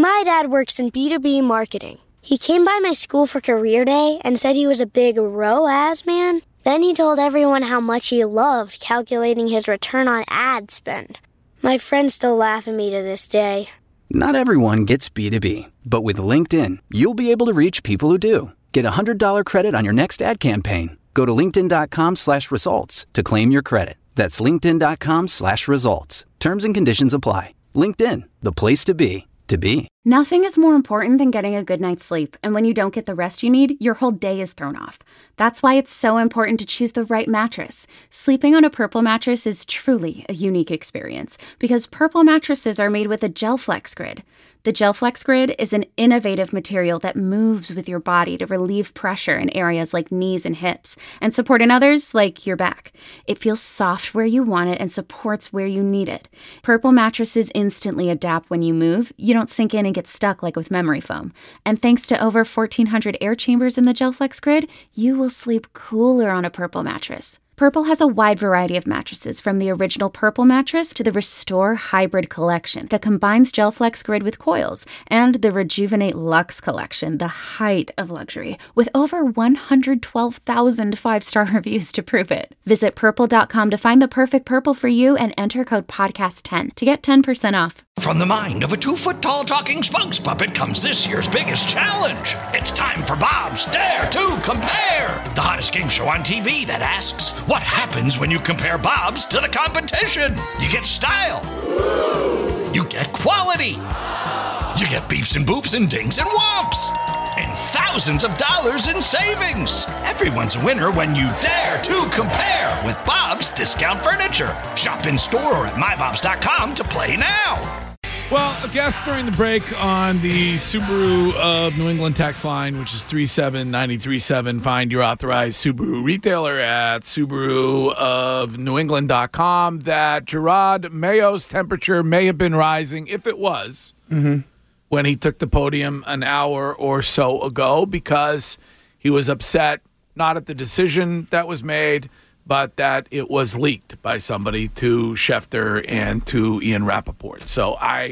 My dad works in B2B marketing. He came by my school for career day and said he was a big ROAS man. Then he told everyone how much he loved calculating his return on ad spend. My friends still laugh at me to this day. Not everyone gets B2B, but with LinkedIn, you'll be able to reach people who do. Get a $100 credit on your next ad campaign. Go to linkedin.com/results to claim your credit. That's linkedin.com/results. Terms and conditions apply. LinkedIn, the place to be, to be. Nothing is more important than getting a good night's sleep, and when you don't get the rest you need, your whole day is thrown off. That's why it's so important to choose the right mattress. Sleeping on a Purple mattress is truly a unique experience, because Purple mattresses are made with a GelFlex Grid. The GelFlex Grid is an innovative material that moves with your body to relieve pressure in areas like knees and hips, and support in others like your back. It feels soft where you want it and supports where you need it. Purple mattresses instantly adapt when you move. You don't sink in and get stuck like with memory foam. And thanks to over 1,400 air chambers in the GelFlex Grid, you will sleep cooler on a Purple mattress. Purple has a wide variety of mattresses, from the original Purple mattress to the Restore Hybrid collection that combines GelFlex Grid with coils, and the Rejuvenate Luxe collection, the height of luxury, with over 112,000 five-star reviews to prove it. Visit purple.com to find the perfect Purple for you and enter code podcast10 to get 10% off. From the mind of a 2-foot-tall talking spokes puppet comes this year's biggest challenge. It's time for Bob's Dare to Compare, the hottest game show on TV that asks, what happens when you compare Bob's to the competition? You get style. You get quality. You get beeps and boops and dings and whomps. And thousands of dollars in savings. Everyone's a winner when you dare to compare with Bob's Discount Furniture. Shop in store or at mybobs.com to play now. Well, a guest during the break on the Subaru of New England text line, which is 37937. Find your authorized Subaru retailer at SubaruofNewEngland.com. That Gerard Mayo's temperature may have been rising, if it was, when he took the podium an hour or so ago, because he was upset, not at the decision that was made, but that it was leaked by somebody to Schefter and to Ian Rappaport. So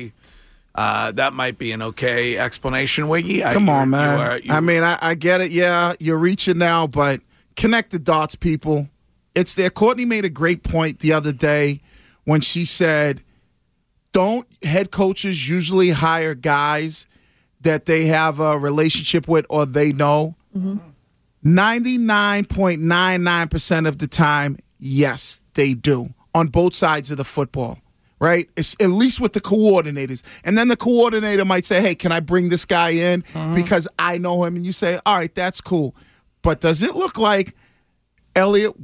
that might be an okay explanation, Wiggy. Come on, man. I get it. Yeah, you're reaching now, but connect the dots, people. It's there. Courtney made a great point the other day when she said, don't head coaches usually hire guys that they have a relationship with or they know? 99.99% of the time, yes, they do, on both sides of the football, right? It's at least with the coordinators. And then the coordinator might say, hey, can I bring this guy in because I know him? And you say, all right, that's cool. But does it look like Gerard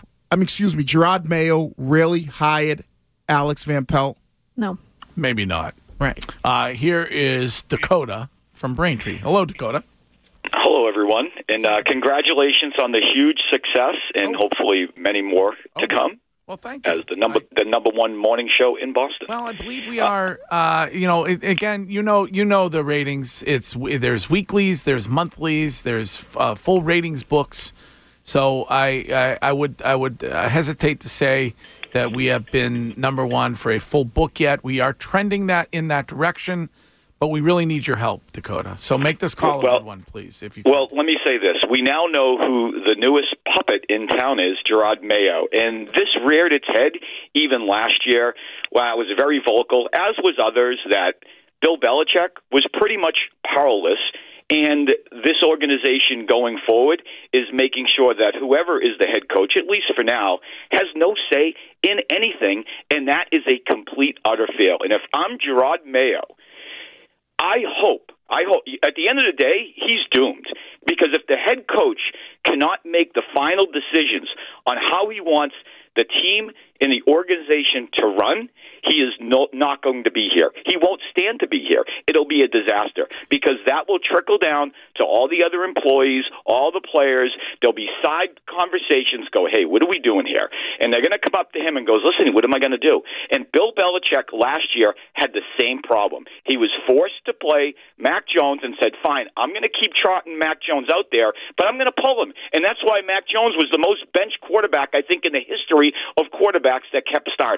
Mayo really hired Alex Van Pelt? No. Maybe not. Right. Here is Dakota from Braintree. Hello, Dakota. Hello, everyone, and congratulations on the huge success, and hopefully many more to come. Well, thank you. As the number one morning show in Boston. Well, I believe we are. Again, you know the ratings. There's weeklies, there's monthlies, there's full ratings books. So I would hesitate to say that we have been number one for a full book yet. We are trending in that direction. But we really need your help, Dakota. So make this call a good one, please. If you can. Well, let me say this. We now know who the newest puppet in town is, Gerard Mayo. And this reared its head even last year when I was very vocal, as was others, that Bill Belichick was pretty much powerless. And this organization going forward is making sure that whoever is the head coach, at least for now, has no say in anything. And that is a complete, utter fail. And if I'm Gerard Mayo, I hope, at the end of the day, he's doomed. Because if the head coach cannot make the final decisions on how he wants the team and the organization to run, he is not going to be here. He won't stand to be here. It'll be a disaster because that will trickle down to all the other employees, all the players. There'll be side conversations go, hey, what are we doing here? And they're going to come up to him and goes, listen, what am I going to do? And Bill Belichick last year had the same problem. He was forced to play Mac Jones and said, fine, I'm going to keep trotting Mac Jones out there, but I'm going to pull him. And that's why Mac Jones was the most bench quarterback, I think, in the history of quarterbacks that kept starting.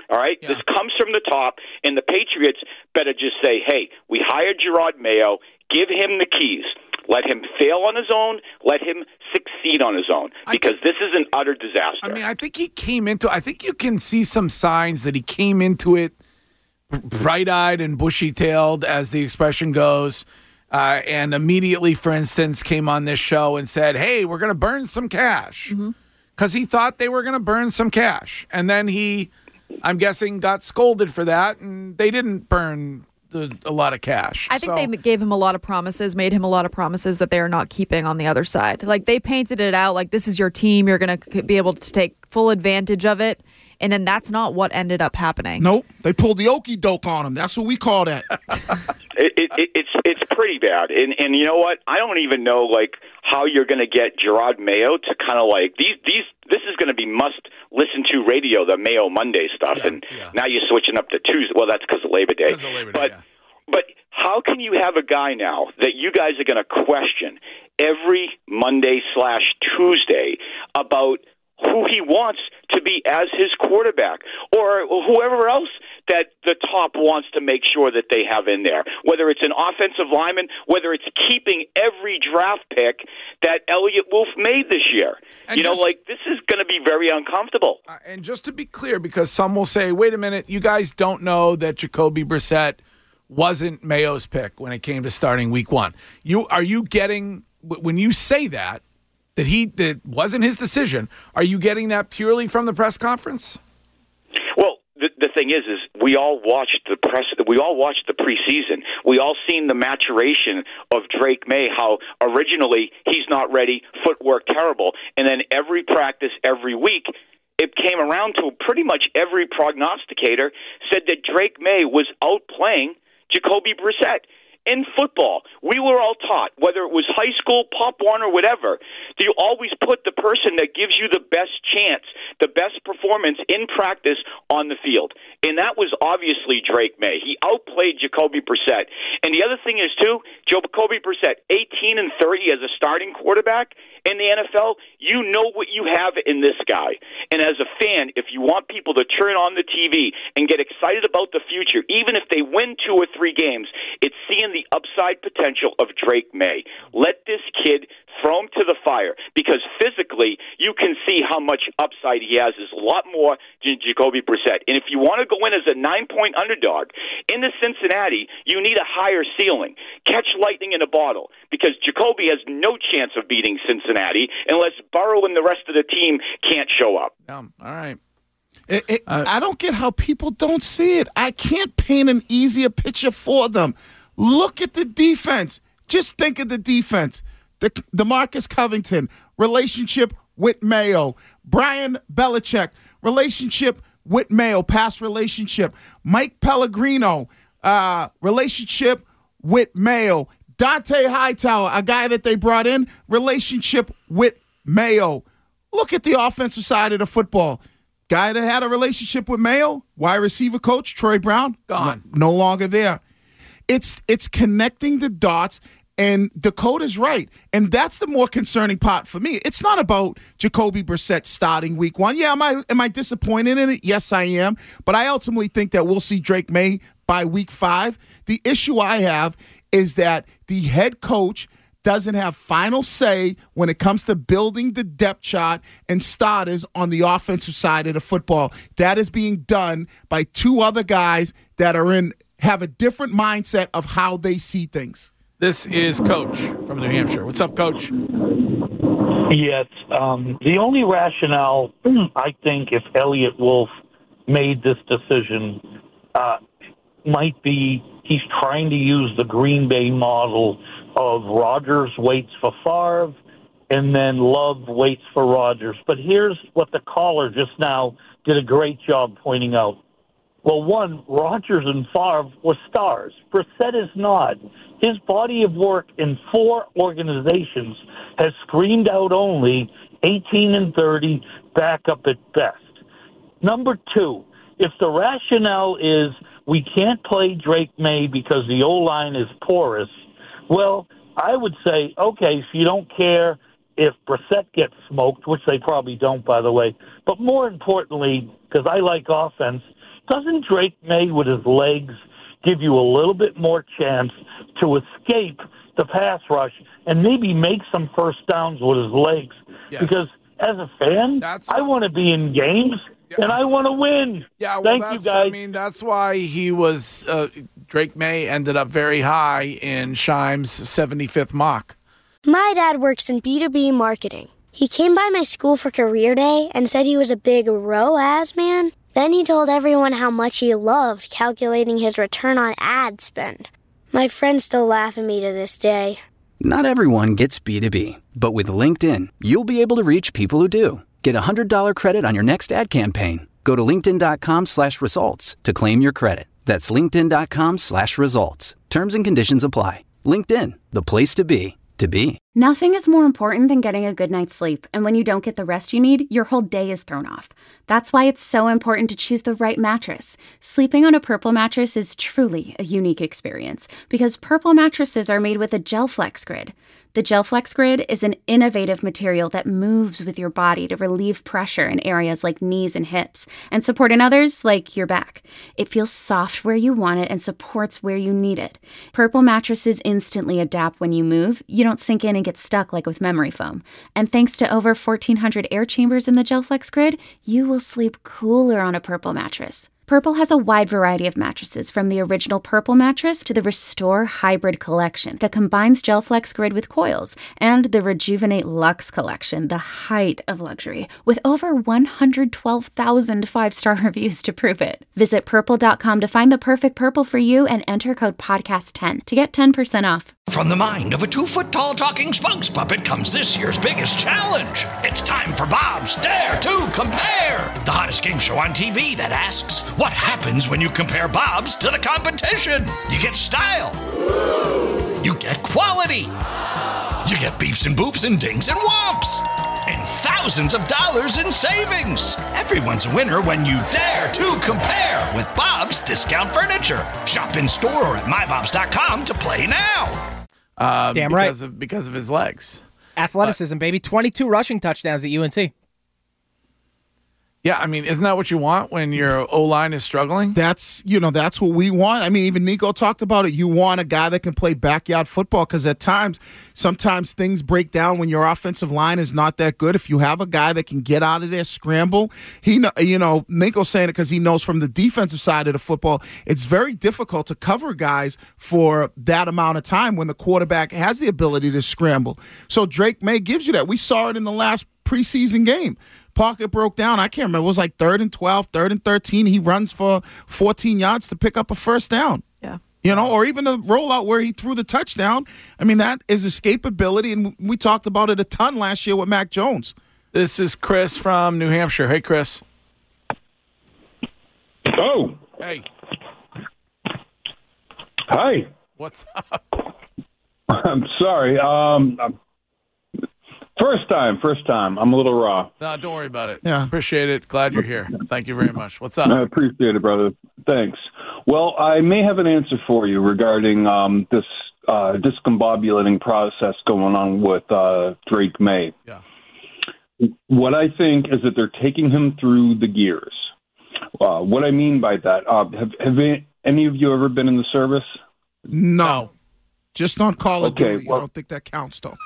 All right? Yeah. This comes from the top, and the Patriots better just say, hey, we hired Jerod Mayo. Give him the keys. Let him fail on his own. Let him succeed on his own, because this is an utter disaster. I mean, I think you can see some signs that he came into it bright-eyed and bushy-tailed, as the expression goes, and immediately, for instance, came on this show and said, hey, we're going to burn some cash, because he thought they were going to burn some cash. And then he, I'm guessing, got scolded for that, and they didn't burn a lot of cash. I think they gave him a lot of promises, made him a lot of promises that they are not keeping on the other side. Like, they painted it out like, this is your team, you're going to be able to take full advantage of it. And then that's not what ended up happening. Nope. They pulled the okie doke on him. That's what we call that. It's pretty bad. And you know what? I don't even know, like, how you're going to get Jerod Mayo to kind of like this is going to be must listen to radio, the Mayo Monday stuff. Now you're switching up to Tuesday. Well, that's because of Labor Day. But how can you have a guy now that you guys are going to question every Monday/Tuesday about who he wants to be as his quarterback, or whoever else that the top wants to make sure that they have in there, whether it's an offensive lineman, whether it's keeping every draft pick that Elliott Wolf made this year. And this is going to be very uncomfortable. And just to be clear, because some will say, wait a minute, you guys don't know that Jacoby Brissett wasn't Mayo's pick when it came to starting week one. Are you getting, when you say that wasn't his decision, are you getting that purely from the press conference? Well, the thing is we all watched the preseason. We all seen the maturation of Drake May, how originally he's not ready, footwork terrible, and then every practice, every week, it came around to pretty much every prognosticator said that Drake May was outplaying Jacoby Brissett. In football, we were all taught, whether it was high school, Pop Warner, whatever, do you always put the person that gives you the best chance, the best performance in practice on the field. And that was obviously Drake May. He outplayed Jacoby Brissett. And the other thing is, too, Jacoby Brissett, 18-30 as a starting quarterback in the NFL, you know what you have in this guy. And as a fan, if you want people to turn on the TV and get excited about the future, even if they win 2 or 3 games, it's seeing the upside potential of Drake May. Let this kid throw him to the fire, because physically you can see how much upside he has. Is a lot more than Jacoby Brissett. And if you want to go in as a 9-point underdog into Cincinnati, you need a higher ceiling. Catch lightning in a bottle, because Jacoby has no chance of beating Cincinnati unless Burrow and the rest of the team can't show up. All right. I don't get how people don't see it. I can't paint an easier picture for them. Look at the defense. Just think of the defense. DeMarcus Covington, relationship with Mayo. Brian Belichick, relationship with Mayo, past relationship. Mike Pellegrino, relationship with Mayo. Dante Hightower, a guy that they brought in, relationship with Mayo. Look at the offensive side of the football. Guy that had a relationship with Mayo, wide receiver coach, Troy Brown, gone. No longer there. It's connecting the dots, and Dakota's right. And that's the more concerning part for me. It's not about Jacoby Brissett starting week 1. Yeah, am I disappointed in it? Yes, I am. But I ultimately think that we'll see Drake May by week 5. The issue I have is that the head coach doesn't have final say when it comes to building the depth chart and starters on the offensive side of the football. That is being done by 2 other guys that have a different mindset of how they see things. This is Coach from New Hampshire. What's up, Coach? Yes. The only rationale, I think, if Elliott Wolf made this decision, might be he's trying to use the Green Bay model of Rodgers waits for Favre and then Love waits for Rodgers. But here's what the caller just now did a great job pointing out. Well, one, Rodgers and Favre were stars. Brissett is not. His body of work in 4 organizations has screamed out only 18-30, backup at best. Number 2, if the rationale is we can't play Drake May because the O-line is porous, well, I would say, okay, so you don't care if Brissett gets smoked, which they probably don't, by the way. But more importantly, because I like offense, doesn't Drake May with his legs give you a little bit more chance to escape the pass rush and maybe make some first downs with his legs? Yes. Because as a fan, I want to be in games and I want to win. Yeah, well, Thank you, guys. I mean, that's why he was Drake May ended up very high in Shime's 75th mock. My dad works in B2B marketing. He came by my school for career day and said he was a big ROAS man. Then he told everyone how much he loved calculating his return on ad spend. My friends still laugh at me to this day. Not everyone gets B2B, but with LinkedIn, you'll be able to reach people who do. Get a $100 credit on your next ad campaign. Go to linkedin.com/results to claim your credit. That's linkedin.com/results. Terms and conditions apply. LinkedIn, the place to be, to be. Nothing is more important than getting a good night's sleep, and when you don't get the rest you need, your whole day is thrown off. That's why it's so important to choose the right mattress. Sleeping on a Purple mattress is truly a unique experience because Purple mattresses are made with a GelFlex Grid. The GelFlex Grid is an innovative material that moves with your body to relieve pressure in areas like knees and hips and support in others like your back. It feels soft where you want it and supports where you need it. Purple mattresses instantly adapt when you move. You don't sink in and get stuck like with memory foam. And thanks to over 1,400 air chambers in the GelFlex Grid, you will sleep cooler on a Purple mattress. Purple has a wide variety of mattresses, from the original Purple mattress to the Restore Hybrid collection that combines GelFlex Grid with coils, and the Rejuvenate Luxe collection, the height of luxury, with over 112,000 five-star reviews to prove it. Visit purple.com to find the perfect Purple for you and enter code podcast10 to get 10% off. From the mind of a 2-foot-tall talking spokes puppet comes this year's biggest challenge. It's time for Bob's Dare to Compare, the hottest game show on TV that asks, what happens when you compare Bob's to the competition? You get style. You get quality. You get beeps and boops and dings and whomps. And thousands of dollars in savings. Everyone's a winner when you dare to compare with Bob's Discount Furniture. Shop in store or at mybobs.com to play now. Damn right. Because of his legs. Athleticism, baby. 22 rushing touchdowns at UNC. Yeah, I mean, isn't that what you want when your O-line is struggling? That's what we want. I mean, even Nico talked about it. You want a guy that can play backyard football because sometimes things break down when your offensive line is not that good. If you have a guy that can get out of there, scramble, Nico's saying it because he knows from the defensive side of the football, it's very difficult to cover guys for that amount of time when the quarterback has the ability to scramble. So Drake May gives you that. We saw it in the last preseason game. Pocket broke down. I can't remember. It was like 3rd and 12, 3rd and 13. He runs for 14 yards to pick up a first down. Yeah. Or even the rollout where he threw the touchdown. I mean, that is escapability, and we talked about it a ton last year with Mac Jones. This is Chris from New Hampshire. Hey, Chris. Oh. Hey. Hi. What's up? I'm sorry. First time. I'm a little raw. No, don't worry about it. Yeah. Appreciate it. Glad you're here. Thank you very much. What's up? I appreciate it, brother. Thanks. Well, I may have an answer for you regarding this discombobulating process going on with Drake May. Yeah. What I think is that they're taking him through the gears. What I mean by that, have any of you ever been in the service? No. Just on Call of Duty. Well, I don't think that counts, though.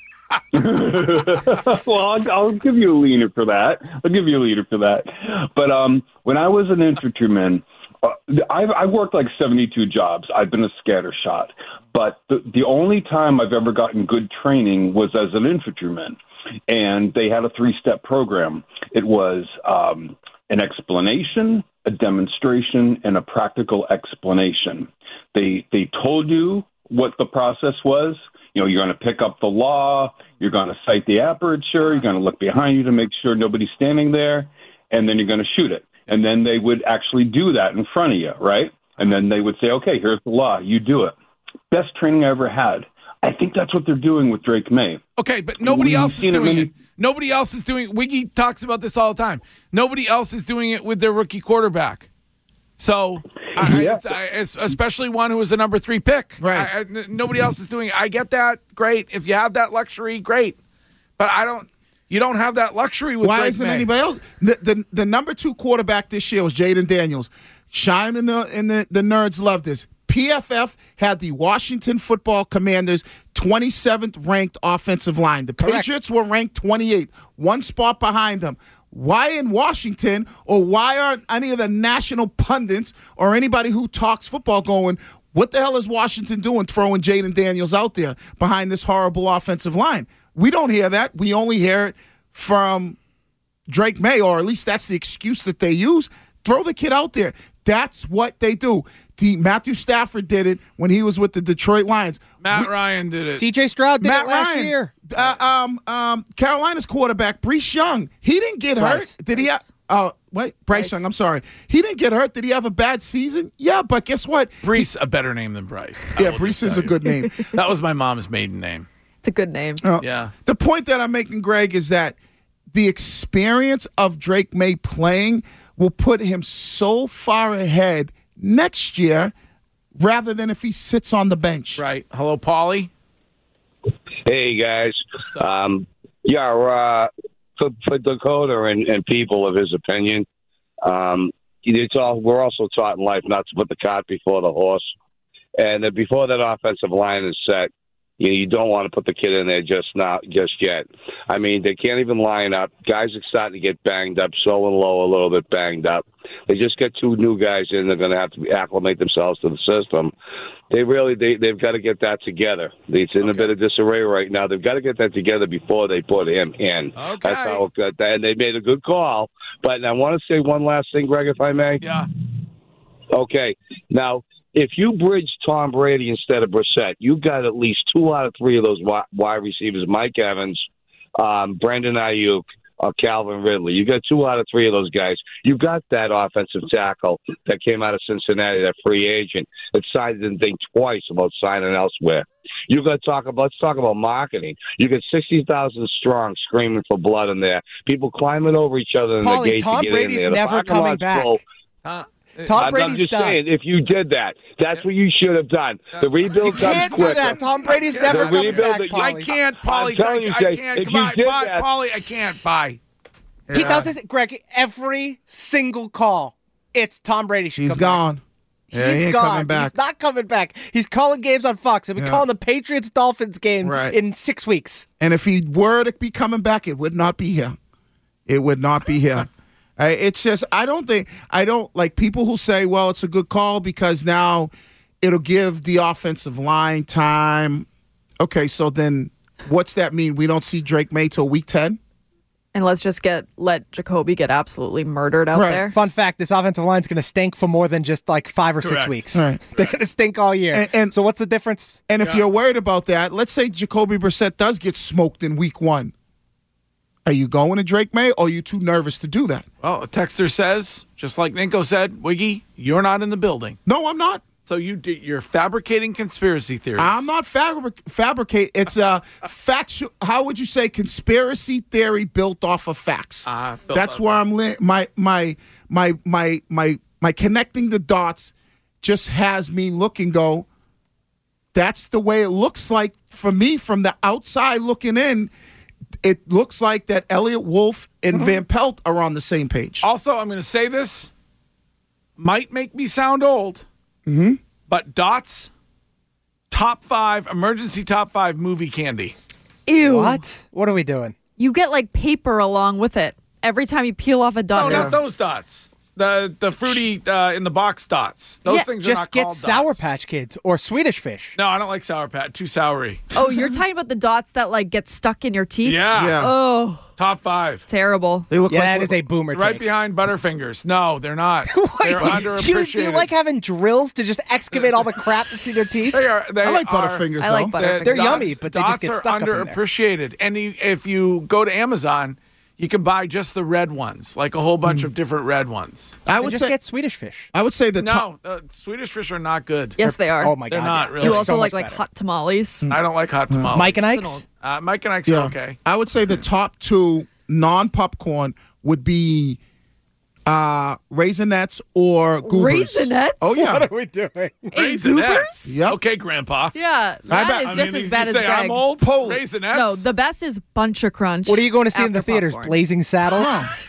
Well, I'll give you a leader for that. But when I was an infantryman, I worked like 72 jobs. I've been a scatter shot. But the only time I've ever gotten good training was as an infantryman. And they had a 3-step program. It was an explanation, a demonstration, and a practical explanation. They told you what the process was. You're going to pick up the law, you're going to sight the aperture, you're going to look behind you to make sure nobody's standing there, and then you're going to shoot it. And then they would actually do that in front of you, right? And then they would say, okay, here's the law, you do it. Best training I ever had. I think that's what they're doing with Drake May. Okay, but nobody else is doing it. Nobody else is doing it. Wiggy talks about this all the time. Nobody else is doing it with their rookie quarterback. So, especially one who was the number 3 pick. Right. Nobody else is doing it. I get that. Great. If you have that luxury, great. But I don't. You don't have that luxury with Why Drake isn't May. anybody else? The number 2 quarterback this year was Jaden Daniels. Shime and the nerds love this. PFF had the Washington Football Commanders 27th ranked offensive line. The Patriots were ranked 28th, one spot behind them. Why in Washington, or why aren't any of the national pundits or anybody who talks football going, what the hell is Washington doing throwing Jaden Daniels out there behind this horrible offensive line? We don't hear that. We only hear it from Drake May, or at least that's the excuse that they use. Throw the kid out there. That's what they do. Matthew Stafford did it when he was with the Detroit Lions. Matt Ryan did it. C.J. Stroud did Matt it last Ryan. year. Carolina's quarterback, Bryce Young. He didn't get hurt. Did he? Bryce Young. I'm sorry. He didn't get hurt. Did he have a bad season? Yeah, but guess what? Brees, a better name than Bryce. Yeah, Brees is a good name. That was my mom's maiden name. It's a good name. Yeah. The point that I'm making, Greg, is that the experience of Drake May playing will put him so far ahead next year rather than if he sits on the bench. Right. Hello, Paulie. Hey, guys. For Dakota and people of his opinion, we're also taught in life not to put the cart before the horse. And that before that offensive line is set, you don't want to put the kid in there just yet. I mean, they can't even line up. Guys are starting to get banged up, so and low a little bit banged up. They just get 2 new guys in. They're going to have to acclimate themselves to the system. They've got to get that together. It's in a bit of disarray right now. They've got to get that together before they put him in. Okay. That's how and they made a good call. But I want to say one last thing, Greg, if I may. Yeah. Okay. Now, if you bridge Tom Brady instead of Brissett, you've got at least 2 out of 3 of those wide receivers, Mike Evans, Brandon Ayuk, Calvin Ridley. You got 2 out of 3 of those guys. You got that offensive tackle that came out of Cincinnati, that free agent that didn't think twice about signing elsewhere. You got let's talk about marketing. You got 60,000 strong screaming for blood in there. People climbing over each other in the gate Tom to get Brady's in there. never coming back. I'm just saying, if you did that, that's what you should have done. The rebuild comes Can't quicker. do that. Tom Brady's never coming back. I can't, Paulie. I'm telling you, I Jay, can't. if Goodbye. you did Bye, that- Paulie. I can't. Bye. He does this, Greg, every single call. It's Tom Brady should He's come gone. back. Yeah, he He's ain't gone. coming back. He's not coming back. He's calling games on Fox. He'll be Yeah. calling the Patriots-Dolphins game Right. in 6 weeks. And if he were to be coming back, it would not be here. It would not be here. It's just, I don't like people who say, well, it's a good call because now it'll give the offensive line time. Okay, so then what's that mean? We don't see Drake May till week 10? And let's just let Jacoby get absolutely murdered out there. Fun fact, this offensive line's going to stink for more than just like 5 or 6 Correct. weeks. Right. They're going to stink all year. And so what's the difference? And if you're worried about that, let's say Jacoby Brissett does get smoked in week 1. Are you going to Drake May, or are you too nervous to do that? Well, a texter says, just like Ninko said, Wiggy, you're not in the building. No, I'm not. So you're fabricating conspiracy theories. I'm not fabricate. It's a factual. How would you say conspiracy theory built off of facts? That's where I'm. My connecting the dots just has me look and go. That's the way it looks like for me from the outside looking in. It looks like that Elliott Wolf and Van Pelt are on the same page. Also, I'm going to say this. Might make me sound old. But Dots, emergency top 5 movie candy. Ew. What are we doing? You get like paper along with it every time you peel off a dot. No, not those Dots. The fruity in the box Dots. Those things are Just not get called Sour Dots. Patch Kids or Swedish Fish. No, I don't like Sour Patch. Too soury. Oh, you're talking about the dots that like get stuck in your teeth? Yeah. Oh, Top 5. terrible. They look That is a boomer Right take. behind Butterfingers. No, they're not. They're underappreciated. Do you like having drills to just excavate all the crap that's in your teeth? They are. I like Butterfingers. I like though. Butterfingers. They're yummy, but they just Dots get are stuck up in there. underappreciated. And if you go to Amazon, you can buy just the red ones, like a whole bunch of different red ones. I would just say. get Swedish Fish. I would say the top. No, Swedish Fish are not good. Yes, they are. Oh my They're god, not yeah. really. Do you They're also so like much better. hot tamales? I don't like hot tamales. Mike and It's an Ike's? old- Mike and Ike's are okay. I would say the top 2 non-popcorn would be Raisinets or Goobers. Raisinets? Oh, yeah. What are we doing? Raisinets. Yep. Okay, Grandpa. Yeah, that is just as bad as say Greg. I'm old. Polish. Raisinets. No, the best is Bunch of Crunch. What are you going to see in the after theaters? popcorn. Blazing Saddles?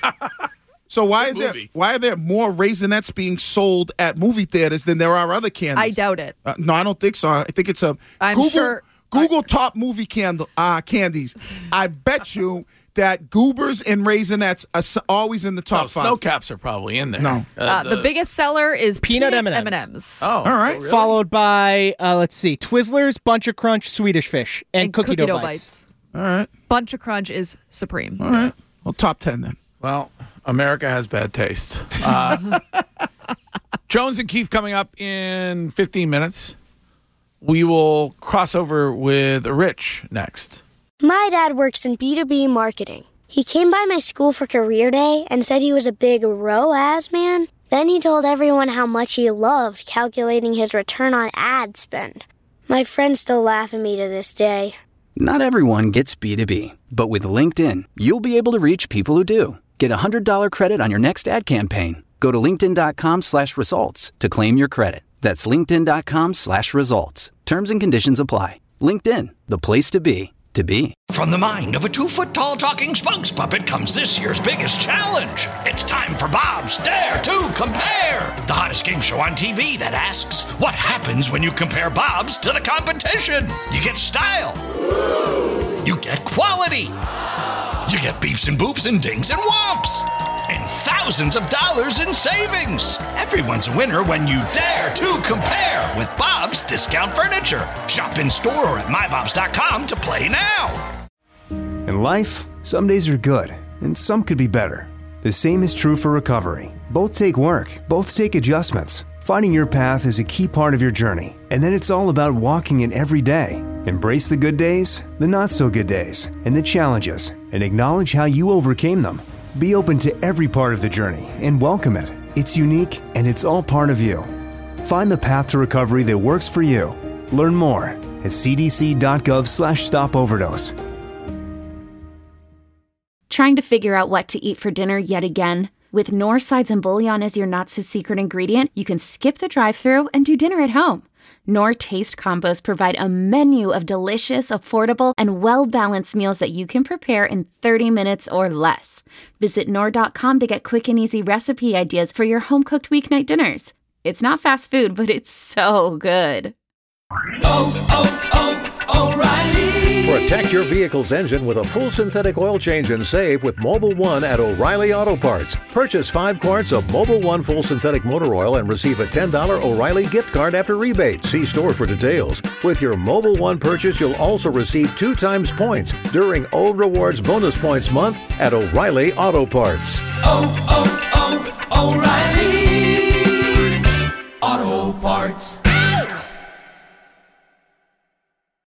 So why Good why are there more Raisinets being sold at movie theaters than there are other candies? I doubt it. No, I don't think so. I think it's a I'm Google, sure- Google top movie candies. I bet you that Goobers and Raisinets are always in the top five. Snow Caps are probably in there. No. The biggest seller is Peanut M&Ms. M&Ms. Oh, All right. really? Followed by, let's see, Twizzlers, Bunch of Crunch, Swedish Fish, and Cookie Dough Bites. All right. Bunch of Crunch is supreme. All right. Well, top 10 then. Well, America has bad taste. Jones and Keefe coming up in 15 minutes. We will cross over with Rich next. My dad works in B2B marketing. He came by my school for career day and said he was a big ROAS man. Then he told everyone how much he loved calculating his return on ad spend. My friends still laugh at me to this day. Not everyone gets B2B, but with LinkedIn, you'll be able to reach people who do. Get a $100 credit on your next ad campaign. Go to linkedin.com/results to claim your credit. That's linkedin.com/results. Terms and conditions apply. LinkedIn, the place to be, to be. From the mind of a 2-foot-tall talking spokes puppet comes this year's biggest challenge. It's time for Bob's Dare to Compare, the hottest game show on TV that asks, what happens when you compare Bob's to the competition? You get style. You get quality. You get beeps and boops and dings and whomps. And thousands of dollars in savings. Everyone's a winner when you dare to compare with Bob's Discount Furniture. Shop in store or at mybobs.com to play now. In life, some days are good, and some could be better. The same is true for recovery. Both take work, both take adjustments. Finding your path is a key part of your journey, and then it's all about walking it every day. Embrace the good days, the not so good days, and the challenges, and acknowledge how you overcame them. Be open to every part of the journey and welcome it. It's unique and it's all part of you. Find the path to recovery that works for you. Learn more at cdc.gov/stopoverdose. Trying to figure out what to eat for dinner yet again? With Knorr sides and bouillon as your not-so-secret ingredient, you can skip the drive-thru and do dinner at home. Knorr Taste Combos provide a menu of delicious, affordable, and well-balanced meals that you can prepare in 30 minutes or less. Visit Knorr.com to get quick and easy recipe ideas for your home-cooked weeknight dinners. It's not fast food, but it's so good. O'Reilly. Protect your vehicle's engine with a full synthetic oil change and save with Mobil 1 at O'Reilly Auto Parts. Purchase 5 quarts of Mobil 1 full synthetic motor oil and receive a $10 O'Reilly gift card after rebate. See store for details. With your Mobil 1 purchase, you'll also receive 2 times points during O Rewards Bonus Points Month at O'Reilly Auto Parts. O'Reilly Auto Parts.